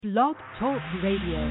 Blog Talk Radio.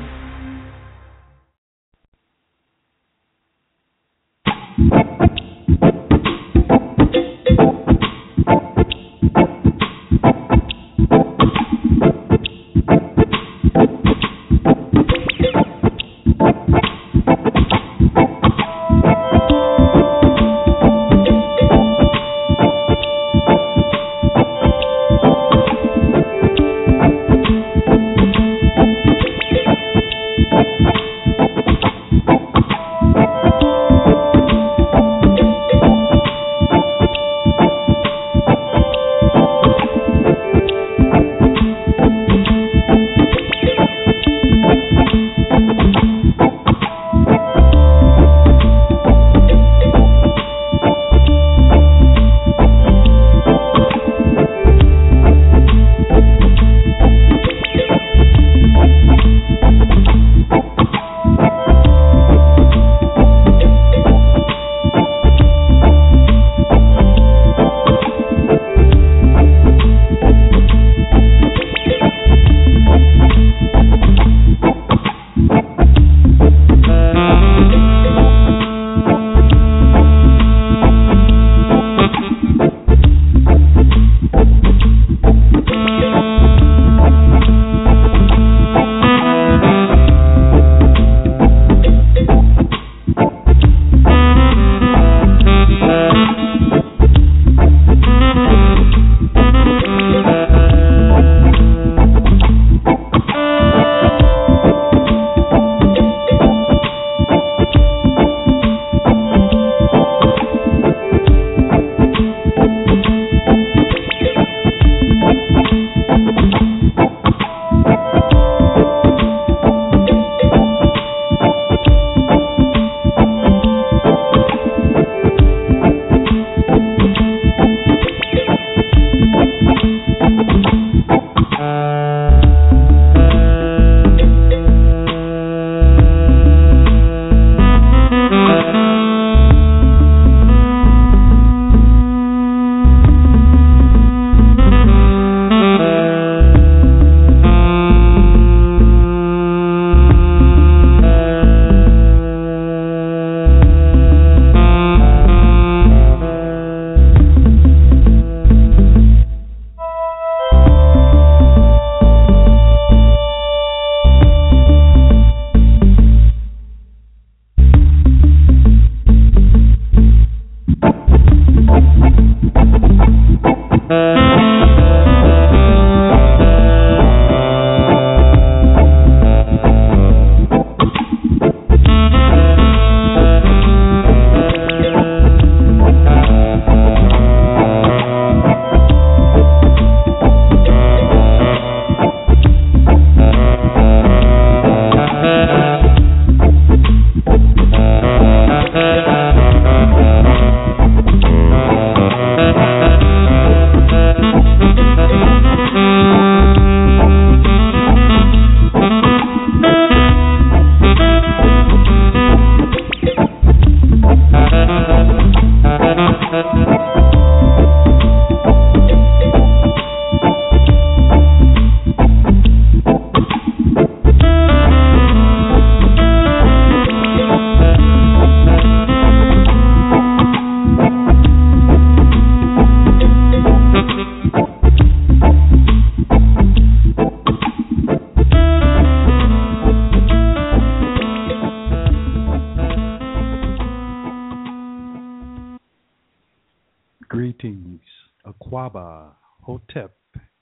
Greetings, Aquaba, Hotep,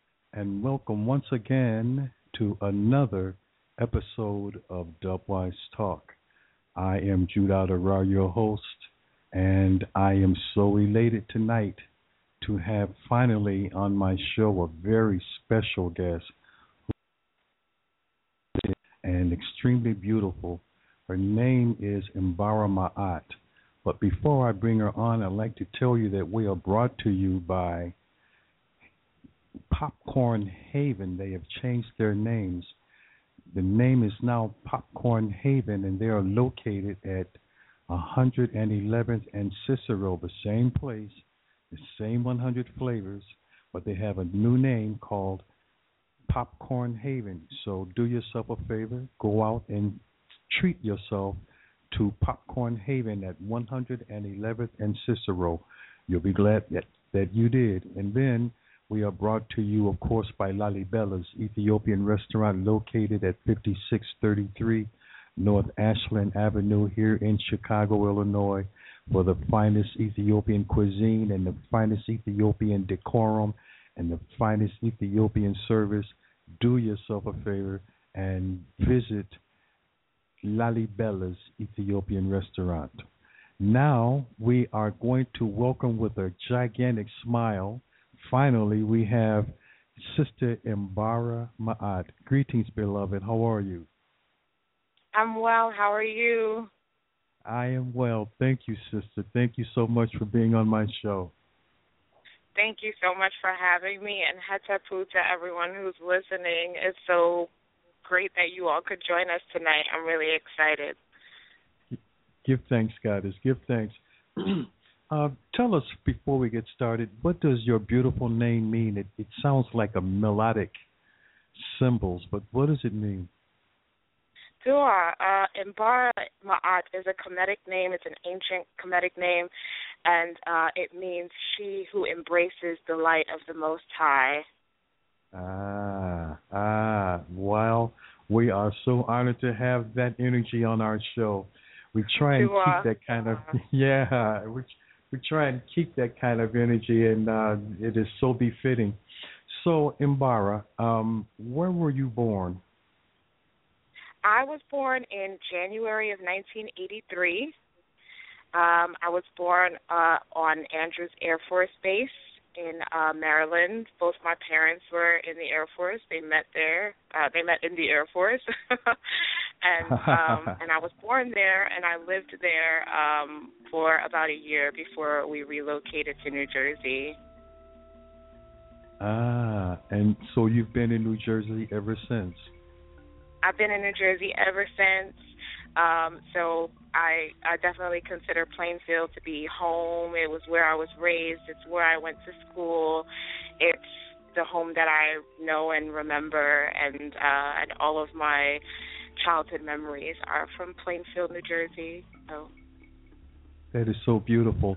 and welcome once again to another episode of Dubwise Talk. I am Judah Ra, your host, and I am so elated tonight to have finally on my show a very special guest and extremely beautiful. Her name is Mbara Ma'at. But before I bring her on, I'd like to tell you that we are brought to you by Popcorn Haven. They have changed their names. The name is now Popcorn Haven, and they are located at 111th and Cicero, the same place, the same 100 flavors, but they have a new name called Popcorn Haven. So do yourself a favor, go out and treat yourself to Popcorn Haven at 111th and Cicero. You'll be glad that you did. And then we are brought to you, of course, by Lalibella's Ethiopian restaurant located at 5633 North Ashland Avenue here in Chicago, Illinois, for the finest Ethiopian cuisine and the finest Ethiopian decorum and the finest Ethiopian service. Do yourself a favor and visit Lalibella's Ethiopian restaurant. Now we are going to welcome with a gigantic smile. Finally, we have Sister Mbara Ma'at. Greetings, beloved. How are you? I'm well. How are you? I am well. Thank you, sister. Thank you so much for being on my show. Thank you so much for having me, and hatapu to everyone who's listening. It's so great that you all could join us tonight. I'm really excited. Give thanks, Goddess. Give thanks. Tell us, before we get started, what does your beautiful name mean? It sounds like a melodic symbols, but what does it mean? Dua, Mbara Ma'at is a Kemetic name. It's an ancient Kemetic name, and it means she who embraces the light of the Most High. Well, we are so honored to have that energy on our show. We try and keep that kind of, we try and keep that kind of energy, and it is so befitting. So, Mbara, where were you born? I was born in January of 1983. I was born on Andrews Air Force Base in Maryland. Both my parents were in the Air Force. They met there. They met in the Air Force. and I was born there, and I lived there for about a year before we relocated to New Jersey. And so you've been in New Jersey ever since? I've been in New Jersey ever since. So I definitely consider Plainfield to be home. It was where I was raised. It's where I went to school. It's the home that I know and remember, and all of my childhood memories are from Plainfield, New Jersey. So. That is so beautiful.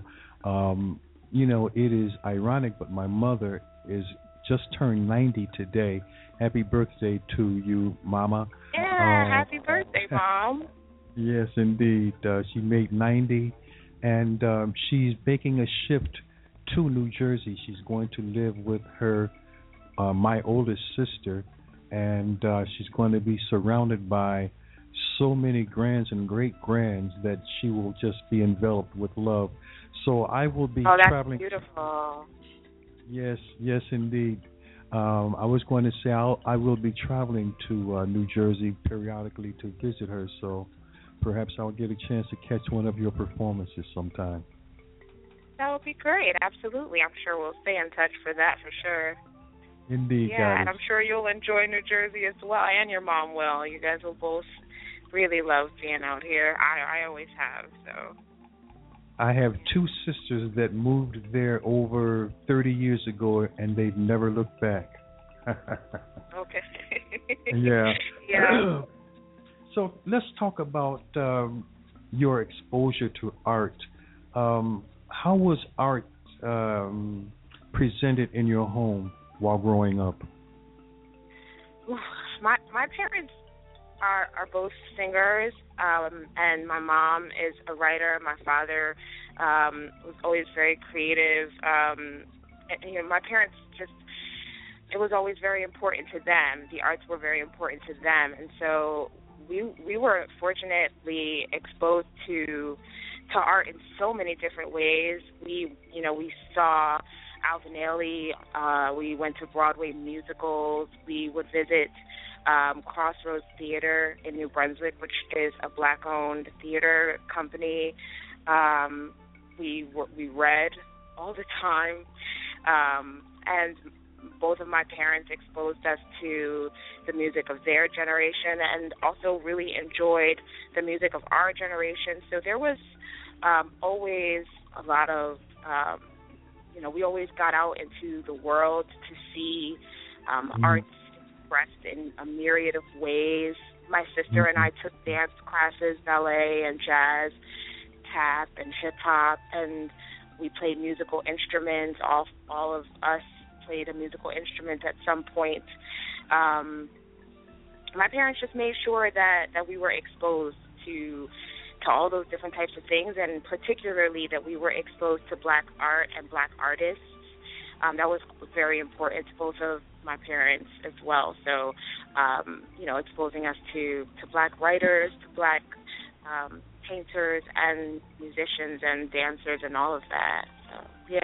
It is ironic, but my mother is just turned 90 today. Happy birthday to you, Mama. Yeah, happy birthday, Mom. Yes, indeed. She made 90, and she's making a shift to New Jersey. She's going to live with her, my oldest sister, and she's going to be surrounded by so many grands and great-grands that she will just be enveloped with love. So I will be traveling. Oh, that's beautiful. Yes, indeed. I was going to say I will be traveling to New Jersey periodically to visit her, so perhaps I'll get a chance to catch one of your performances sometime. That would be great. Absolutely. I'm sure we'll stay in touch for that for sure. Indeed, yeah, Goddess. And I'm sure you'll enjoy New Jersey as well, and your mom will. You guys will both really love being out here. I always have, so. I have two sisters that moved there over 30 years ago, and they've never looked back. Okay. Yeah. Yeah. So let's talk about your exposure to art. How was art presented in your home while growing up? My parents are both singers, and my mom is a writer. My father was always very creative. My parents it was always very important to them. The arts were very important to them, and so we were fortunately exposed to art in so many different ways. We saw Alvin Ailey. We went to Broadway musicals. We would visit Crossroads Theater in New Brunswick, which is a Black-owned theater company. We read all the time, and both of my parents exposed us to the music of their generation and also really enjoyed the music of our generation. So there was always a lot of, we always got out into the world to see arts expressed in a myriad of ways. My sister and I took dance classes, ballet and jazz, tap and hip-hop, and we played musical instruments. All of us played a musical instrument at some point. My parents just made sure that we were exposed to all those different types of things, and particularly that we were exposed to Black art and Black artists. That was very important to both of my parents as well. So, exposing us to Black writers, to Black painters and musicians and dancers and all of that. So,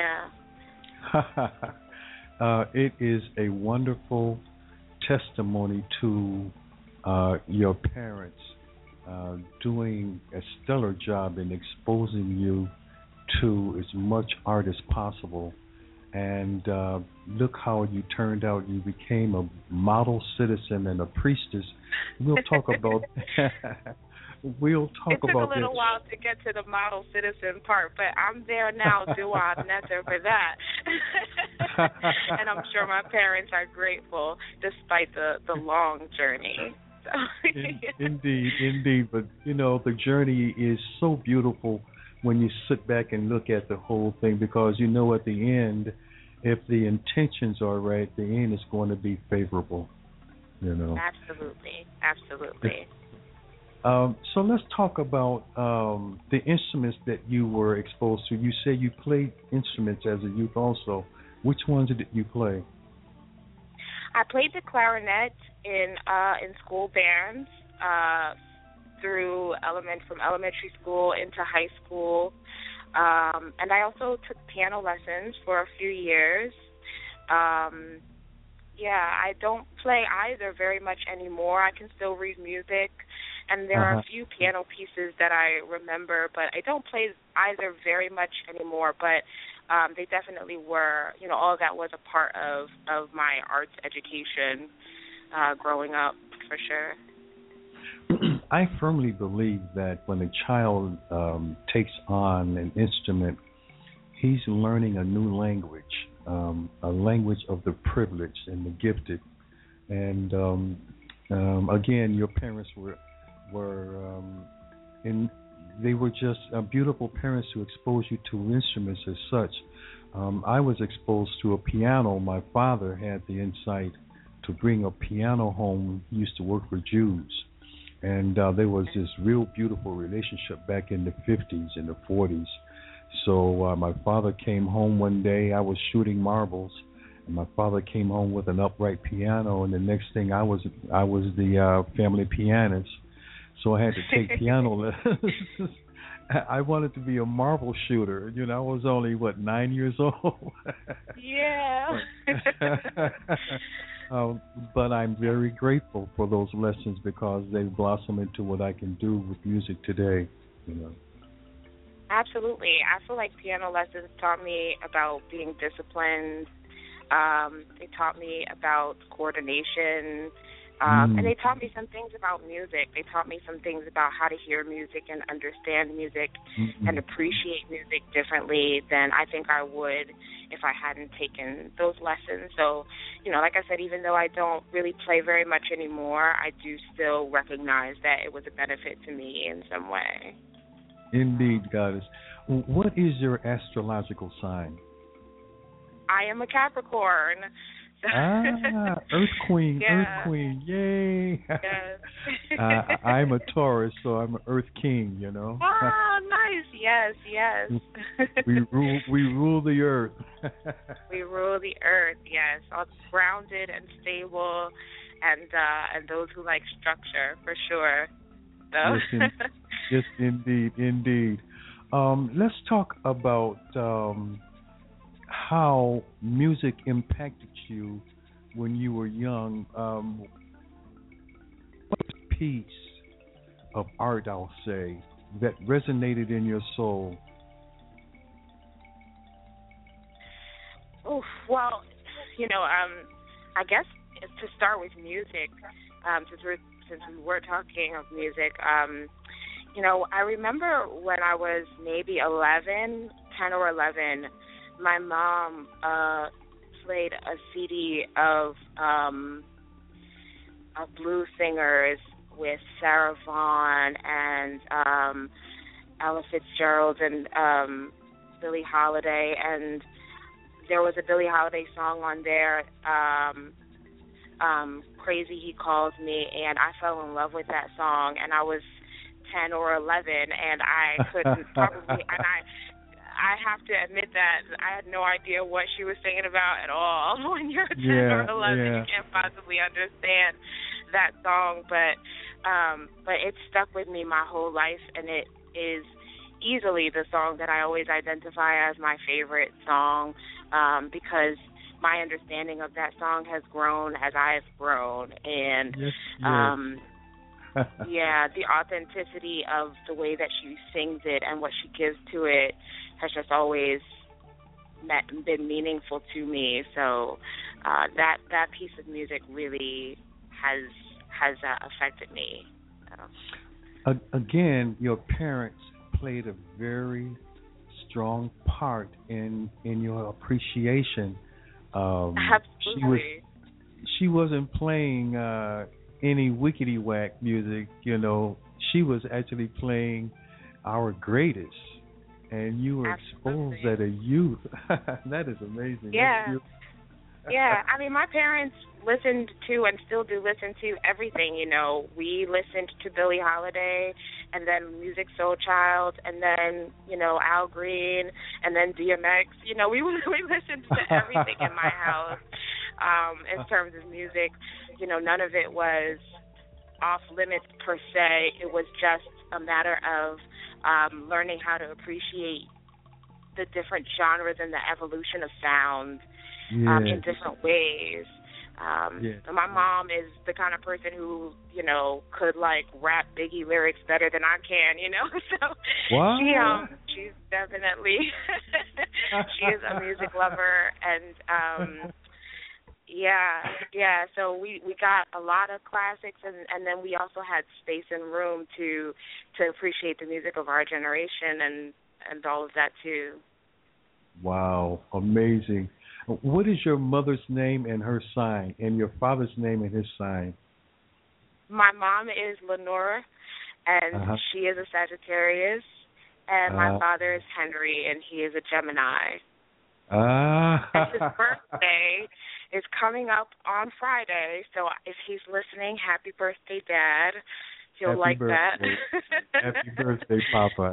yeah. It is a wonderful testimony to your parents doing a stellar job in exposing you to as much art as possible. And look how you turned out. You became a model citizen and a priestess. We'll talk about we'll talk it took about a little that. while to get to the model citizen part, but I'm there now, Dua Netta, for that. And I'm sure my parents are grateful despite the long journey. So. Indeed. But, the journey is so beautiful when you sit back and look at the whole thing, because at the end, if the intentions are right, the end is going to be favorable. Absolutely. So let's talk about the instruments that you were exposed to. You say you played instruments as a youth also. Which ones did you play? I played the clarinet in school bands from elementary school into high school, and I also took piano lessons for a few years. I don't play either very much anymore. I can still read music, and there are a few piano pieces that I remember, but I don't play either very much anymore. But they definitely were, all of that was a part of my arts education growing up, for sure. I firmly believe that when a child takes on an instrument, he's learning a new language, a language of the privileged and the gifted. And again, your parents they were just beautiful parents who exposed you to instruments as such. I was exposed to a piano. My father had the insight to bring a piano home. He used to work for Jews. And there was this real beautiful relationship back in the 50s and the 40s. So my father came home one day. I was shooting marbles, and my father came home with an upright piano. And the next thing, I was the family pianist. So I had to take piano lessons. I wanted to be a marble shooter. I was only 9 years old. Yeah. But I'm very grateful for those lessons because they blossom into what I can do with music today. Absolutely. I feel like piano lessons taught me about being disciplined. They taught me about coordination. And they taught me some things about music. They taught me some things about how to hear music and understand music and appreciate music differently than I think I would if I hadn't taken those lessons. So, like I said, even though I don't really play very much anymore, I do still recognize that it was a benefit to me in some way. Indeed, Goddess. What is your astrological sign? I am a Capricorn. Earth Queen, yeah. Earth Queen, yay! Yes. I'm a Taurus, so I'm an Earth King. Oh, nice! Yes. we rule the earth. We rule the earth. Yes, all grounded and stable, and those who like structure, for sure. So. Yes, indeed. Let's talk about how music impacted you when you were young. What piece of art, I'll say, that resonated in your soul? Well, I guess to start with music, since we were talking of music, I remember when I was maybe 10 or 11, my mom played a CD of of blues singers with Sarah Vaughan and Ella Fitzgerald and Billie Holiday, and there was a Billie Holiday song on there, Crazy He Calls Me, and I fell in love with that song, and I was 10 or 11, and I couldn't probably, and I have to admit that I had no idea what she was singing about at all. When you're 10 or 11, you can't possibly understand that song, but it stuck with me my whole life, and it is easily the song that I always identify as my favorite song, because my understanding of that song has grown as I've grown, and the authenticity of the way that she sings it and what she gives to it has just always been meaningful to me. So that piece of music really has affected me. Again, your parents played a very strong part in your appreciation. Absolutely. She wasn't playing any wickety whack music, She was actually playing our greatest, and you were exposed at a youth. That is amazing. Yeah. Yeah, I mean, my parents listened to and still do listen to everything, We listened to Billie Holiday and then Music Soul Child and then, Al Green and then DMX. We listened to everything in my house in terms of music. None of it was off limits per se. It was just a matter of learning how to appreciate the different genres and the evolution of sound in different ways. My mom is the kind of person who, could rap Biggie lyrics better than I can, So she's definitely she is a music lover, and so we got a lot of classics, and then we also had space and room to appreciate the music of our generation and all of that too. Wow, amazing. What is your mother's name and her sign, and your father's name and his sign? My mom is Lenora, and she is a Sagittarius, and my father is Henry, and he is a Gemini. And his birthday is coming up on Friday, so if he's listening, happy birthday, Dad. He'll happy like birthday. that. Happy birthday, Papa.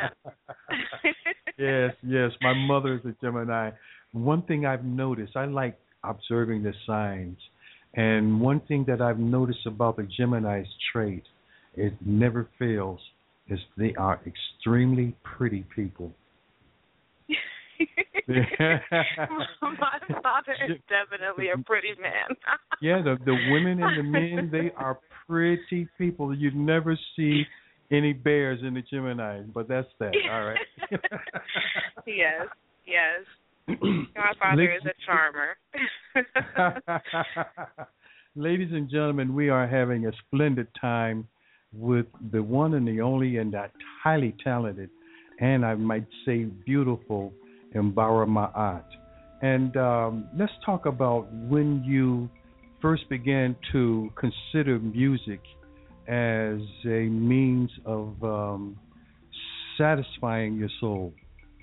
Yeah. Yes. My mother is a Gemini. One thing I've noticed, I like observing the signs, and one thing that I've noticed about the Gemini's trait, it never fails, is they are extremely pretty people. My father is definitely a pretty man. Yeah, the women and the men, they are pretty people. You never see any bears in the Gemini, but that's that. All right. Yes. My father is a charmer. Ladies and gentlemen, we are having a splendid time with the one and the only and that highly talented, and I might say beautiful, Mbara Ma'at. And let's talk about when you first began to consider music as a means of satisfying your soul.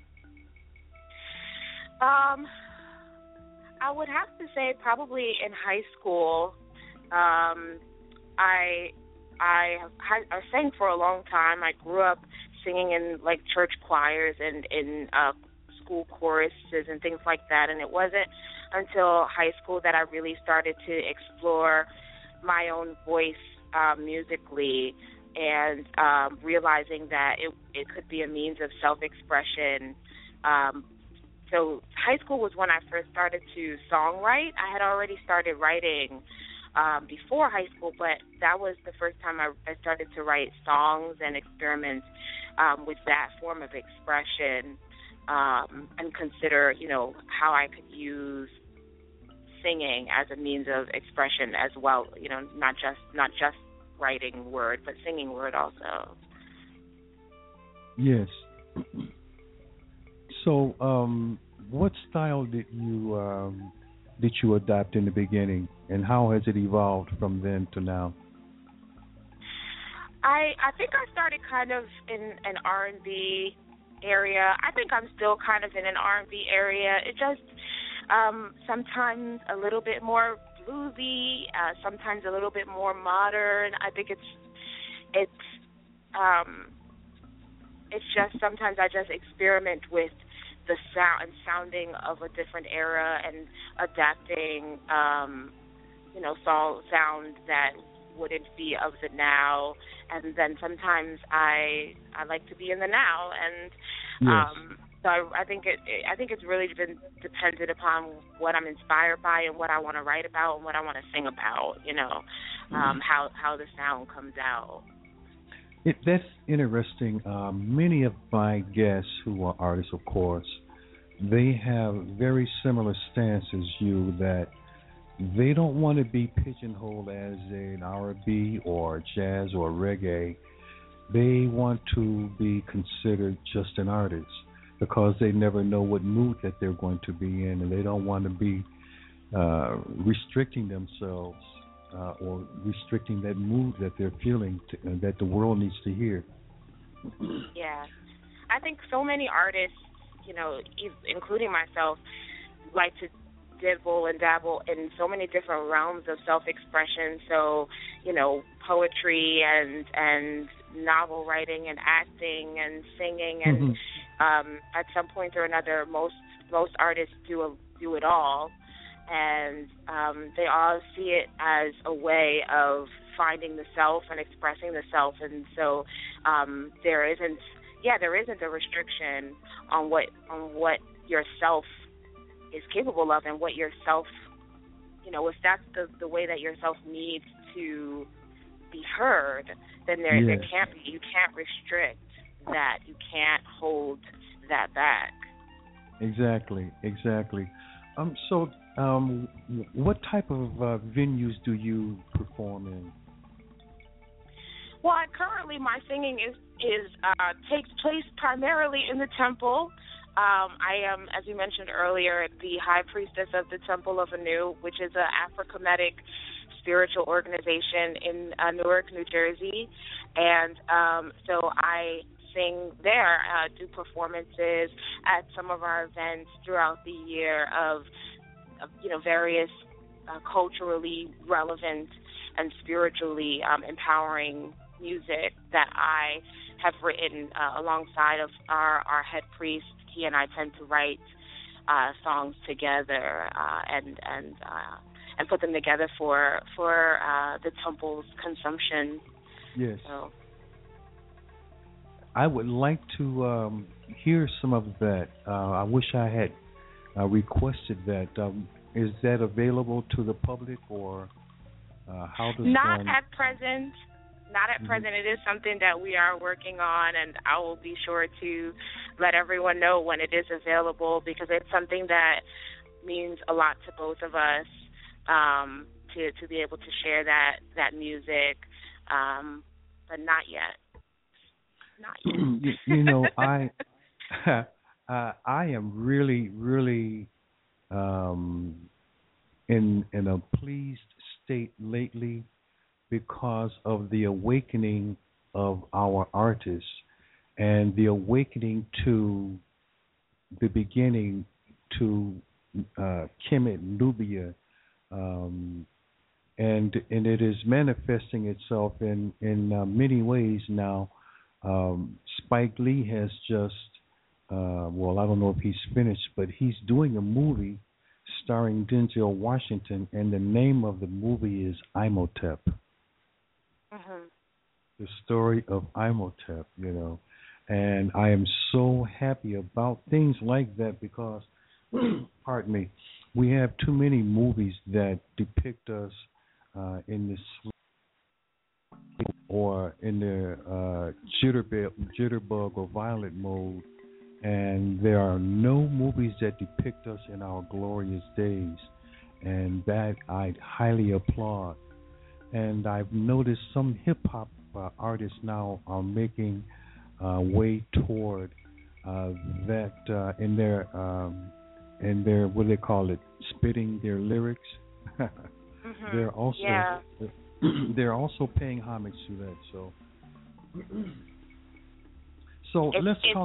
I would have to say probably in high school. I sang for a long time. I grew up singing in church choirs and in school choruses and things like that. And it wasn't until high school that I really started to explore my own voice musically, and realizing that it could be a means of self-expression. So high school was when I first started to songwrite. I had already started writing before high school, but that was the first time I started to write songs and experiment with that form of expression, and consider, how I could use singing as a means of expression as well. Not just writing word, but singing word also. Yes. So, what style did you did you adopt in the beginning, and how has it evolved from then to now? I think I started kind of in an R&B area. I think I'm still kind of in an R&B area. It just sometimes a little bit more bluesy, sometimes a little bit more modern. I think it's just sometimes I just experiment with the sounding of a different era and adapting sound that wouldn't be of the now, and then sometimes I like to be in the now, and Yes. so I think it's really been dependent upon what I'm inspired by and what I want to write about and what I want to sing about, how the sound comes out. That's interesting. Many of my guests who are artists, of course, they have very similar stance as you, that they don't want to be pigeonholed as an R&B or jazz or reggae. They want to be considered just an artist because they never know what mood that they're going to be in, and they don't want to be restricting themselves or restricting that mood that they're feeling that the world needs to hear. Yeah. I think so many artists, including myself, like to dibble and dabble in so many different realms of self-expression. So, poetry and novel writing and acting and singing, and at some point or another, most artists do it all, and they all see it as a way of finding the self and expressing the self, and so there isn't a restriction on what yourself is capable of and what yourself, if that's the way that yourself needs to be heard, then there can't be, you can't restrict that, you can't hold that back. Exactly. So, what type of venues do you perform in? Well, currently my singing takes place primarily in the temple. I am, as you mentioned earlier, the high priestess of the Temple of Anu, which is an Afro-Kemetic spiritual organization in Newark, New Jersey, and so I sing there, do performances at some of our events throughout the year of various culturally relevant and spiritually empowering music that I have written alongside of our head priest. He and I tend to write songs together and put them together for the temple's consumption. Yes. So. I would like to hear some of that. I wish I had requested that. Is that available to the public, or how does Not one... at present. Not at present. It is something that we are working on, and I will be sure to let everyone know when it is available, because it's something that means a lot to both of us, to be able to share that music, but not yet. Not yet. I am really in a pleased state lately because of the awakening of our artists and the awakening to the beginning to Kemet Nubia, and it is manifesting itself in many ways now. Spike Lee has just I don't know if he's finished, but he's doing a movie starring Denzel Washington, and the name of the movie is Imhotep. Mm-hmm. The story of Imhotep, and I am so happy about things like that because, pardon me, we have too many movies that depict us in this or in the jitterbug or violent mode, and there are no movies that depict us in our glorious days, and that I highly applaud. And I've noticed some hip-hop artists now are making way toward that in and they're, what do they call it, spitting their lyrics. They're also they're also paying homage to that. So let's talk.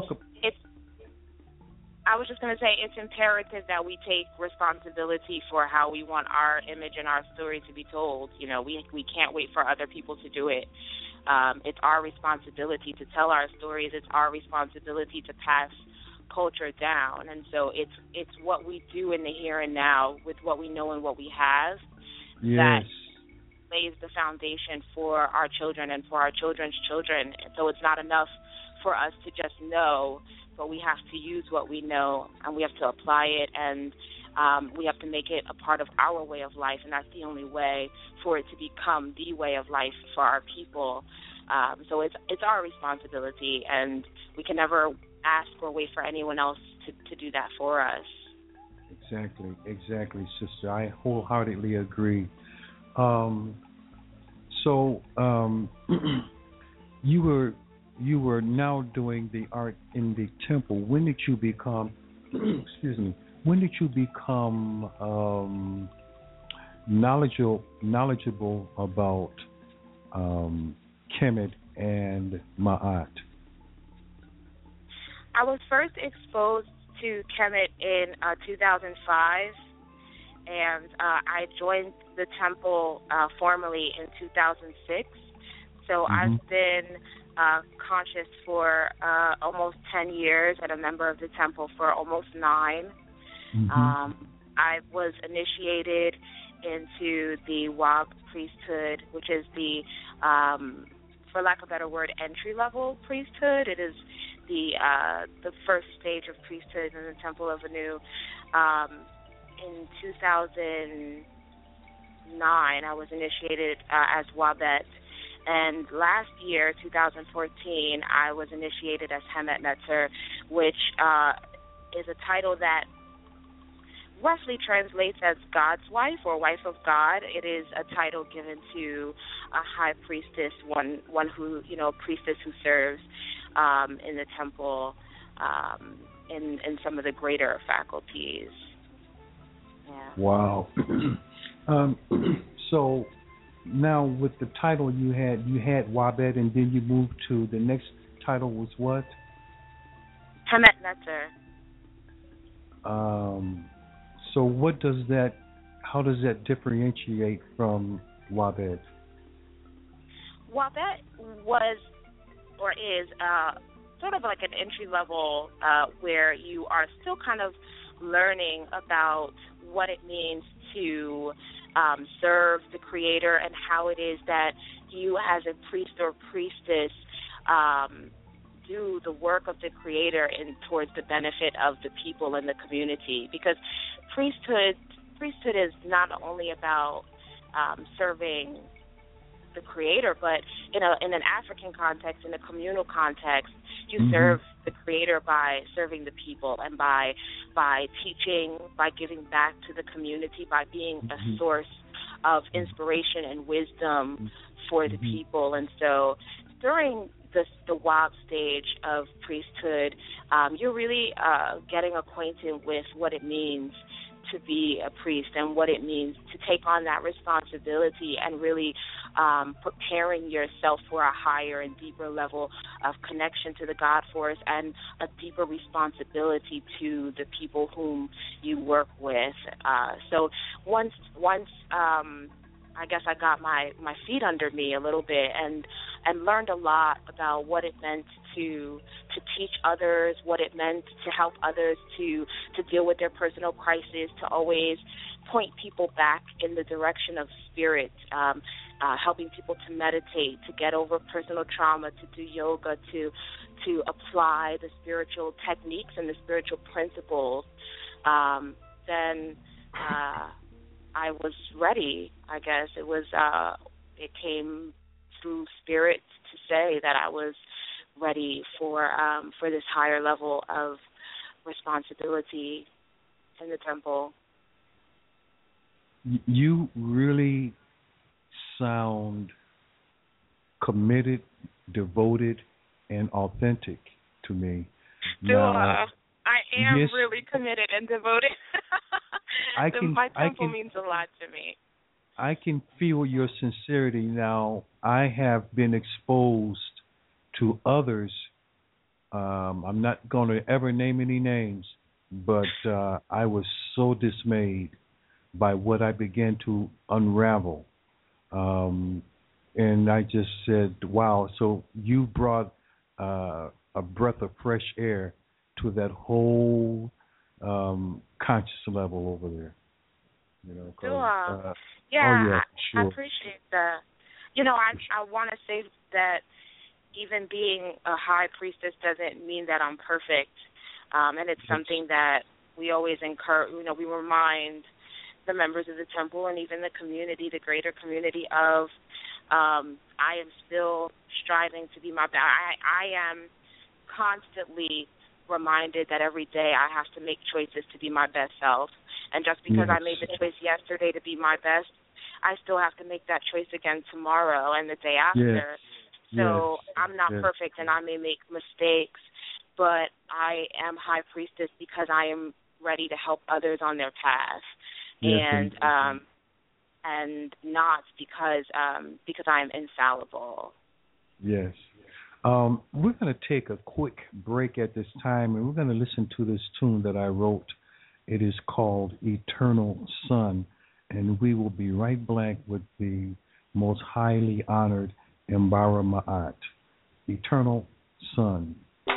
I was just going to say it's imperative that we take responsibility for how we want our image and our story to be told. You know, we can't wait for other people to do it. It's our responsibility to tell our stories. It's our responsibility to pass culture down. And so it's what we do in the here and now with what we know and what we have that lays the foundation for our children and for our children's children. And so it's not enough for us to just know, but we have to use what we know and we have to apply it, and we have to make it a part of our way of life, and that's the only way for it to become the way of life for our people. So it's our responsibility, and we can never ask or wait for anyone else to do that for us. Exactly, sister. I wholeheartedly agree. You were now doing the art in the temple. When did you become excuse me, when did you become knowledgeable about Kemet and Ma'at? I was first exposed to Kemet in 2005, and I joined the temple formally in 2006. So I've been conscious for almost 10 years and a member of the temple for almost 9. I was initiated into the Wab priesthood, which is the, for lack of a better word, entry-level priesthood. It is the first stage of priesthood in the Temple of Anu. In 2009, I was initiated as Wabet. And last year, 2014, I was initiated as Hemet Netzer, which is a title that roughly translates as God's wife or wife of God. It is a title given to a high priestess, one who, priestess who serves in the temple in some of the greater faculties. Yeah. Wow. So now with the title you had Wabet, and then you moved to the next title was what? Hemet Netzer. So how does that differentiate from Wabet? Wabet was or is sort of like an entry level where you are still kind of learning about what it means to serve the Creator and how it is that you as a priest or priestess do the work of the Creator towards the benefit of the people in the community. Because priesthood is not only about serving the Creator, but in an African context, in a communal context, you serve the Creator by serving the people and by teaching, by giving back to the community, by being a source of inspiration and wisdom for the people. And so during the Wab stage of priesthood, you're really getting acquainted with what it means to be a priest and what it means to take on that responsibility and really preparing yourself for a higher and deeper level of connection to the God force and a deeper responsibility to the people whom you work with. So once I guess I got my feet under me a little bit and learned a lot about what it meant to teach others, what it meant to help others to deal with their personal crisis, to always point people back in the direction of spirit, helping people to meditate, to get over personal trauma, to do yoga, to apply the spiritual techniques and the spiritual principles. Then I was ready. I guess it came through spirit to say that I was ready for this higher level of responsibility in the temple. You really sound committed, devoted, and authentic to me. I am really committed and devoted. My temple means a lot to me. I can feel your sincerity now. I have been exposed to others. I'm not going to ever name any names, but I was so dismayed by what I began to unravel. And I just said, wow, so you brought a breath of fresh air to that whole conscious level over there. You know, sure. Oh, yeah, sure. I appreciate that. You know, I want to say that even being a high priestess doesn't mean that I'm perfect. And it's something that we always encourage, you know, we remind the members of the temple and even the community, the greater community of, I am still striving to be my best. I am constantly reminded that every day I have to make choices to be my best self. And just because I made the choice yesterday to be my best, I still have to make that choice again tomorrow and the day after. So I'm not perfect and I may make mistakes, but I am high priestess because I am ready to help others on their path. And not because I am infallible. Yes. We're going to take a quick break at this time, and we're going to listen to this tune that I wrote. It is called Eternal Sun, and we will be right back with the most highly honored Mbara Ma'at. Eternal Sun.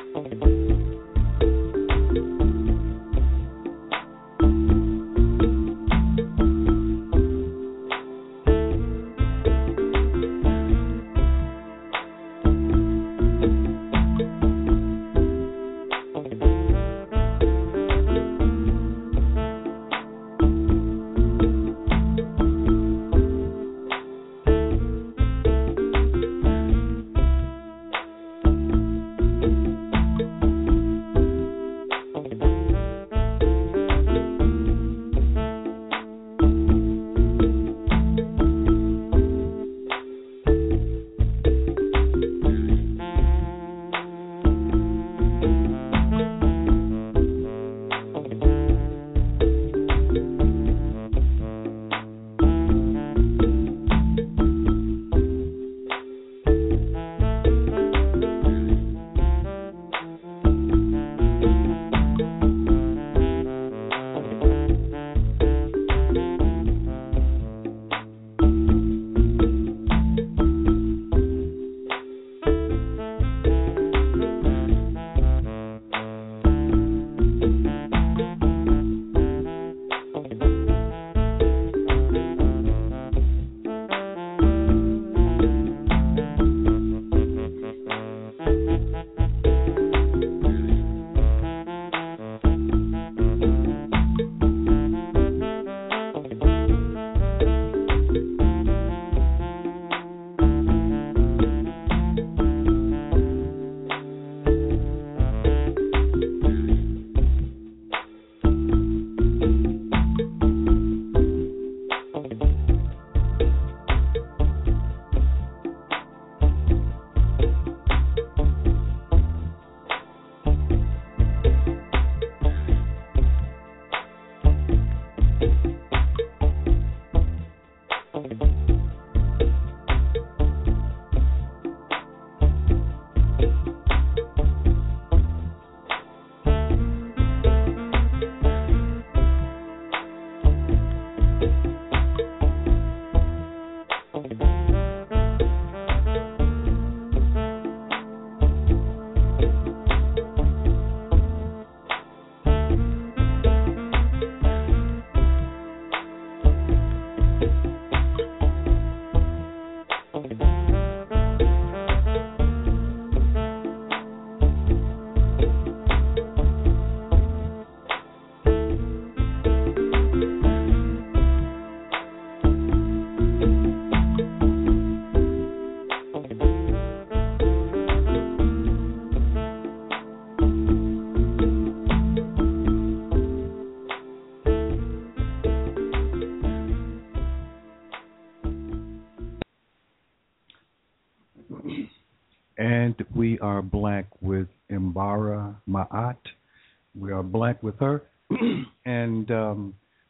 And we are black with Mbara Ma'at. We are black with her. And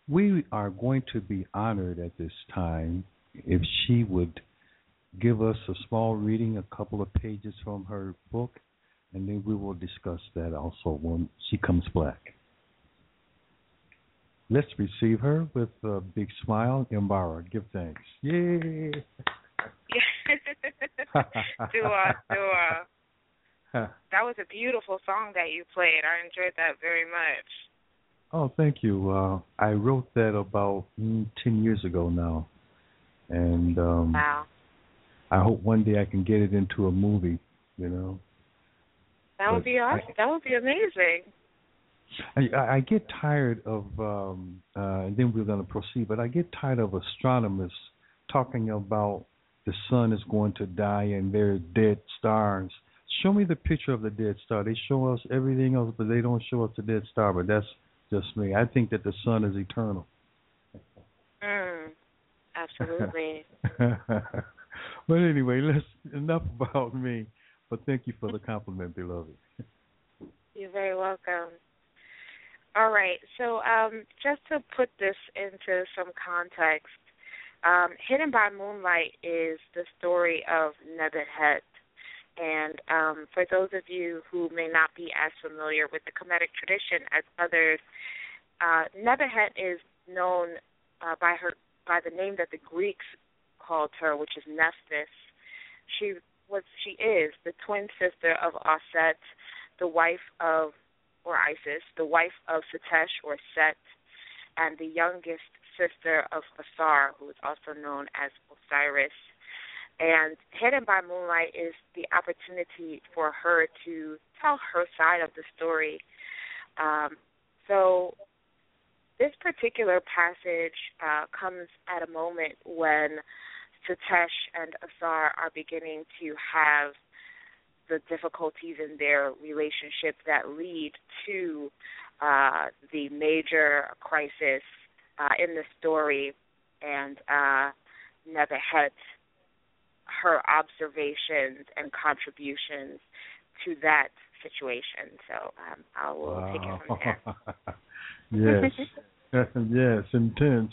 we are going to be honored at this time if she would give us a small reading, a couple of pages from her book, and then we will discuss that also when she comes back. Let's receive her with a big smile. Mbara, give thanks. Yay! Dua. That was a beautiful song that you played. I enjoyed that very much. Oh, thank you. I wrote that about 10 years ago now. And wow. I hope one day I can get it into a movie, you know. That would be awesome. That would be amazing. I get tired of, and then we're going to proceed, but I get tired of astronomers talking about the sun is going to die and there are dead stars. Show me the picture of the dead star. They show us everything else, but they don't show us the dead star. But that's just me. I think that the sun is eternal. Absolutely. But anyway, enough about me. But thank you for the compliment, beloved. You're very welcome. All right. So just to put this into some context, Hidden by Moonlight is the story of Nebuchadnezzar. And for those of you who may not be as familiar with the Kemetic tradition as others, Nebuchadnezzar is known by the name that the Greeks called her, which is Nephthys. She is the twin sister of Aset, the wife of, or Isis, the wife of Setesh or Set, and the youngest sister of Asar, who is also known as Osiris. And Hidden by Moonlight is the opportunity for her to tell her side of the story. So this particular passage comes at a moment when Setesh and Asar are beginning to have the difficulties in their relationship that lead to the major crisis in the story, and Nebuchadnezzar, her observations and contributions to that situation. So I will take it from there. Yes. Yes, intense.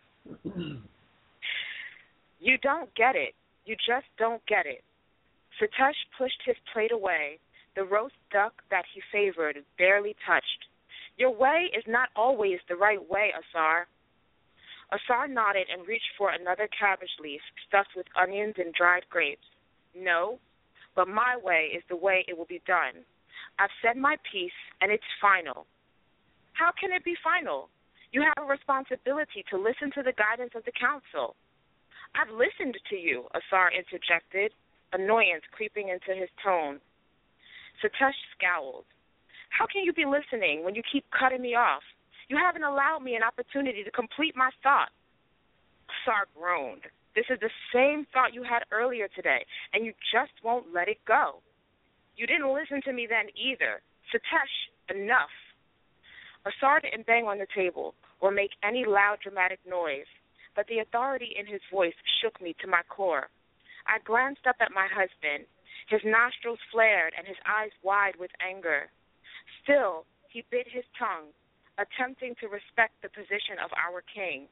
You don't get it. You just don't get it. Setesh pushed his plate away. The roast duck that he favored barely touched. Your way is not always the right way, Asar. Asar nodded and reached for another cabbage leaf stuffed with onions and dried grapes. No, but my way is the way it will be done. I've said my piece, and it's final. How can it be final? You have a responsibility to listen to the guidance of the council. I've listened to you, Asar interjected, annoyance creeping into his tone. Setesh scowled. How can you be listening when you keep cutting me off? You haven't allowed me an opportunity to complete my thought. Asar groaned. This is the same thought you had earlier today, and you just won't let it go. You didn't listen to me then either. Setesh, enough. Asar didn't bang on the table or make any loud, dramatic noise, but the authority in his voice shook me to my core. I glanced up at my husband. His nostrils flared and his eyes wide with anger. Still, he bit his tongue, attempting to respect the position of our king.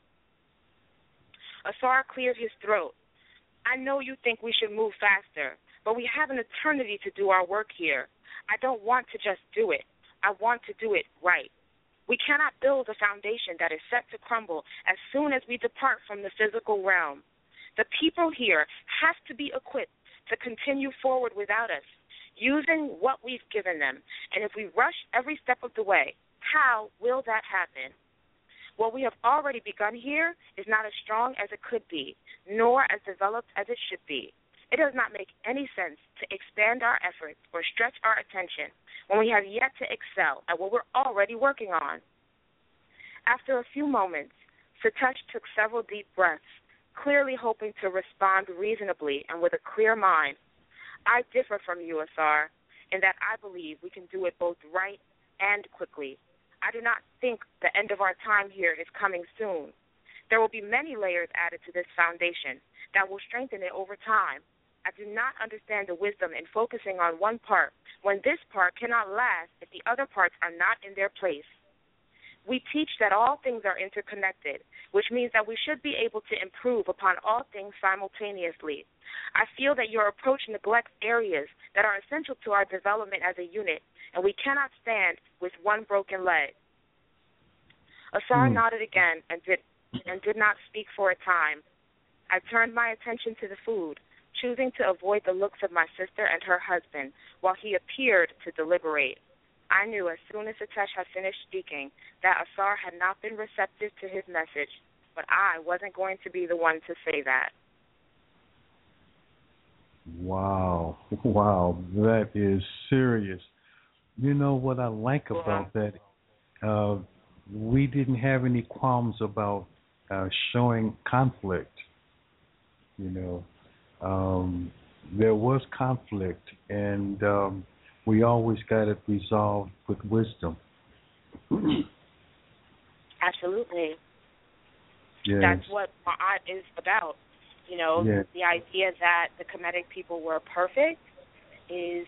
Asar cleared his throat. I know you think we should move faster, but we have an eternity to do our work here. I don't want to just do it. I want to do it right. We cannot build a foundation that is set to crumble as soon as we depart from the physical realm. The people here have to be equipped to continue forward without us, using what we've given them. And if we rush every step of the way, how will that happen? What we have already begun here is not as strong as it could be, nor as developed as it should be. It does not make any sense to expand our efforts or stretch our attention when we have yet to excel at what we're already working on. After a few moments, Setesh took several deep breaths, clearly hoping to respond reasonably and with a clear mind. I differ from you, Asar, in that I believe we can do it both right and quickly. I do not think the end of our time here is coming soon. There will be many layers added to this foundation that will strengthen it over time. I do not understand the wisdom in focusing on one part when this part cannot last if the other parts are not in their place. We teach that all things are interconnected, which means that we should be able to improve upon all things simultaneously. I feel that your approach neglects areas that are essential to our development as a unit, and we cannot stand with one broken leg. Asar nodded again and did not speak for a time. I turned my attention to the food, choosing to avoid the looks of my sister and her husband while he appeared to deliberate. I knew as soon as Atesh had finished speaking that Asar had not been receptive to his message, but I wasn't going to be the one to say that. Wow, that is serious. You know what I like about that? We didn't have any qualms about showing conflict. You know, there was conflict, and we always got it resolved with wisdom. Absolutely. Yes. That's what Ma'at is about. You know, yes. The idea that the Kemetic people were perfect is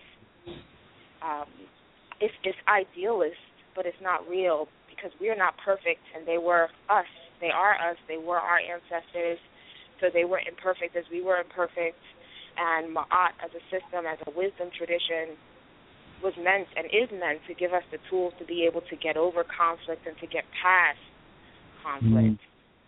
it's idealist, but it's not real because we are not perfect, and they were us. They are us. They were our ancestors, so they were imperfect as we were imperfect. And Ma'at, as a system, as a wisdom tradition, was meant and is meant to give us the tools to be able to get over conflict and to get past conflict.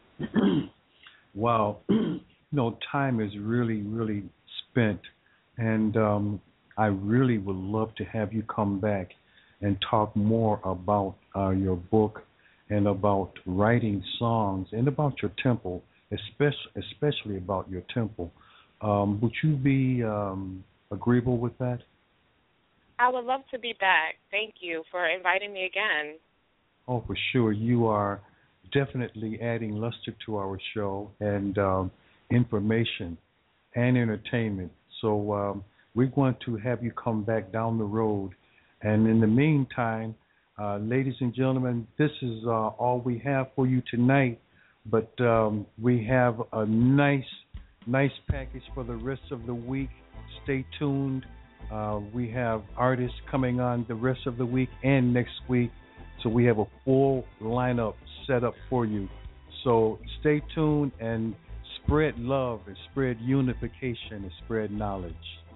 Wow. Time is really, really spent, and I really would love to have you come back and talk more about your book and about writing songs and about your temple, especially about your temple. Would you be agreeable with that? I would love to be back. Thank you for inviting me again. Oh, for sure. You are definitely adding luster to our show and information and entertainment. So we're going to have you come back down the road. And in the meantime, ladies and gentlemen, this is all we have for you tonight. But we have a nice package for the rest of the week. Stay tuned. We have artists coming on the rest of the week and next week. So we have a full lineup set up for you. So stay tuned and spread love and spread unification and spread knowledge.